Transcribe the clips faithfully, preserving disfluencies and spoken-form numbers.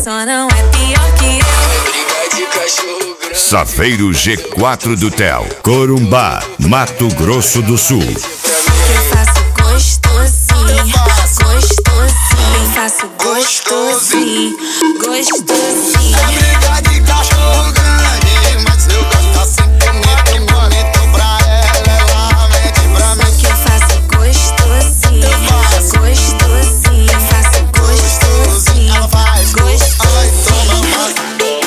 só não é pior que eu. Briga de cachorro grande. Safeiro G quatro do Tel, Corumbá, Mato Grosso do Sul. Eu faço gostosinho, gostosinho. Eu faço gostosinho, gostosinho. Briga de cachorro grande, mas eu gosto assim, bonito, bonito pra ela, ela mente pra mim. Que eu faço gostosinho, gostosinho. Eu faço gostosinho, Ela faz gostosinho. ai, toma mais.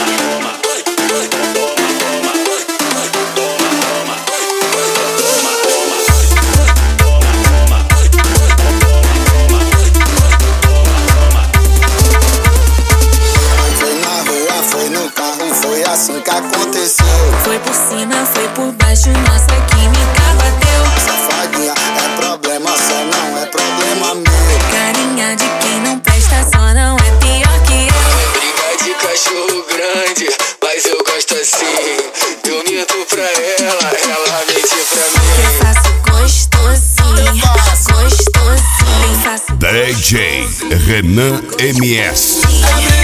Foi na rua, foi no carro, foi assim que aconteceu. Foi por cima, foi por baixo, nossa química bateu. Safadinha, é problema só, não é problema meu. Carinha de quem não presta, só não é pior que eu. Briga de cachorro grande, mas eu gosto assim. Eu minto pra ela, ela mente pra mim. Eu faço gostosinho, gostosinho. Eu faço D J Renan M S. É